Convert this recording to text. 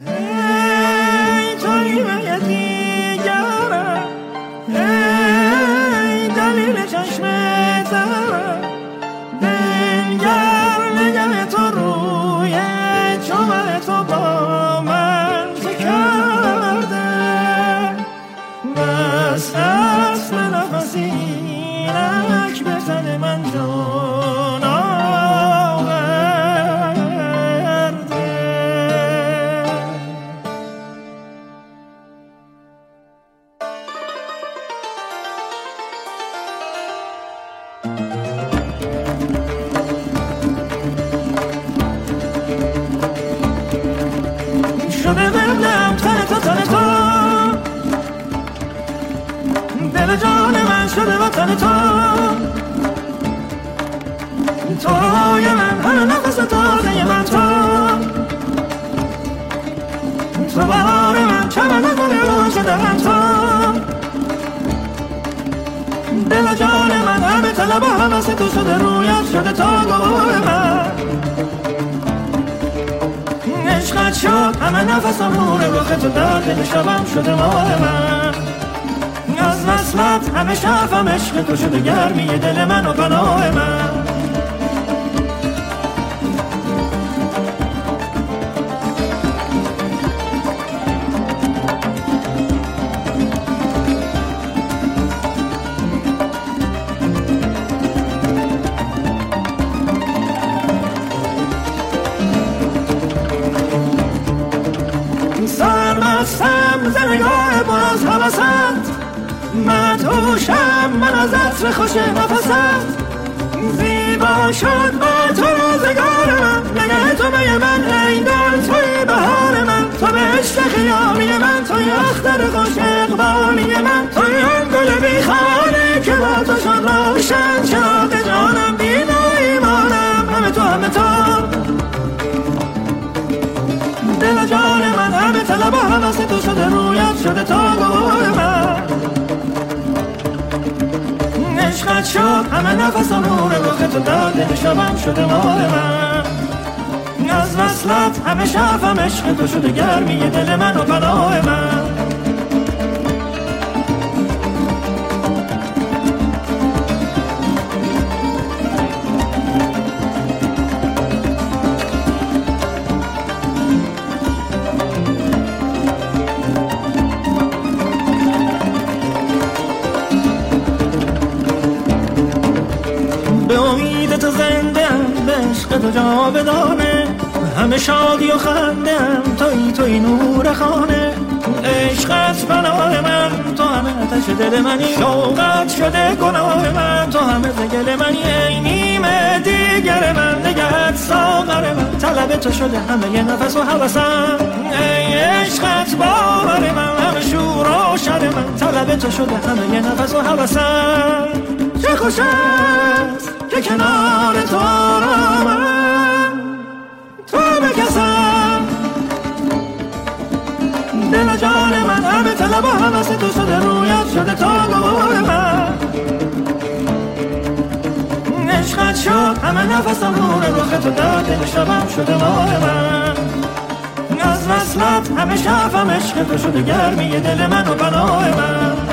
ای توی به دیگرم، ای دلیل چشم ترم، دلگر نگه تو روی چوب تو با من چه کرده؟ بس هست نفسی اینک به تن من جان شده ببلم تن تو دل جان من شده وطن تو روی من هر نفس تازه من تو بهار من چمن گل رو شده من دل جان من همه طلب و حوث تو شده رویت شده تا گواه من عشقت شد همه نفسم نور رخ تو در دل شبم شده ماه من از وصلت همه شرفم عشق تو شده گرمی دل من و پناه من سرمستم ز نگاه پر از حوست مدهوشم من از عطر خوش نفست زیبا شد با تو روزگار من نگه تو به من ای دل توی بهار من تو به عشق خیامی من توی اختر خوش اقبالی من توی آن گل بیخانه که با تو شد روشن چراغ جانم دین و ایمانم همه تو دل جان من همه طلب و حوث تو شده رویت شده تا گواه من عشقت شد همه نفسم نور رخ تو در دل شبم شده ماه من از وصلت همه شرفم عشق تو شده گرمی دل من و پناه من به امید تو زنده‌ام به عشق تو جاودانه همه شادی و خنده‌ام توی نور خانه عشقت پناه من تو همه آتش دل منی شوقت شده گناه من تو همه زگل منی ای نیمه دیگر من نگهت ساغر من طلب تو شده همه یه نفس و حوثم ای عشقت باور من همه شور و شر من طلب تو شده همه یه نفس و حوثم چه خوش است که کنار تو آرامم تو بکسم دل جان من همه طلب و حوث تو شده رویت شده تا گواه من عشقت شد همه نفسم نور رخ تو در دل شبم شده ماه من از وصلت همه شرفم عشق تو شده گرمی دل من و پناه من